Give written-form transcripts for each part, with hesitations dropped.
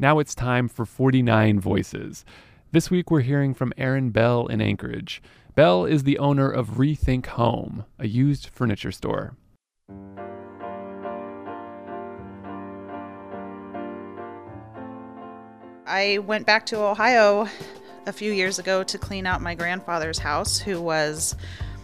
Now it's time for 49 Voices. This week we're hearing from Erin Bell in Anchorage. Bell is the owner of Rethink Home, a used furniture store. I went back to Ohio a few years ago to clean out my grandfather's house, who was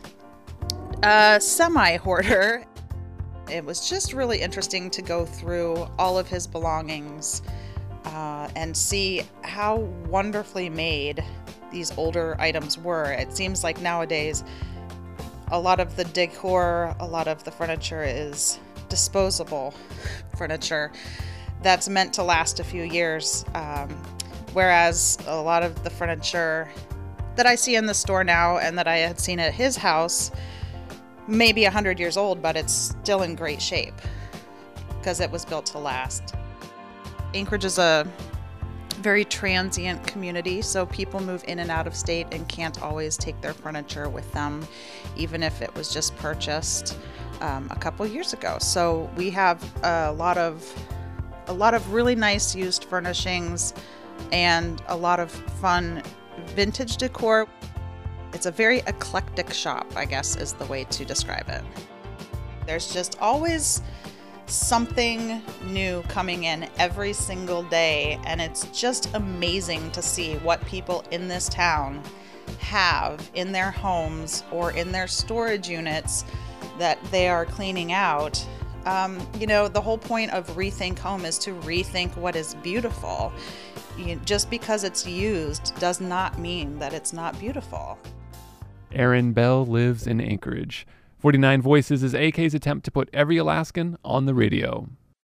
a semi-hoarder. It was just really interesting to go through all of his belongings and see how wonderfully made these older items were. It seems like nowadays a lot of the decor, a lot of the furniture is disposable furniture that's meant to last a few years, whereas a lot of the furniture that I see in the store now and that I had seen at his house may be 100 years old, but it's still in great shape because it was built to last. Anchorage is a very transient community, so people move in and out of state and can't always take their furniture with them, even if it was just purchased a couple years ago. So we have a lot of really nice used furnishings and a lot of fun vintage decor. It's a very eclectic shop, I guess is the way to describe it. There's just always something new coming in every single day, and it's just amazing to see what people in this town have in their homes or in their storage units that they are cleaning out. The whole point of Rethink Home is to rethink what is beautiful. Just because it's used does not mean that it's not beautiful. Erin Bell lives in Anchorage. 49 Voices is AK's attempt to put every Alaskan on the radio.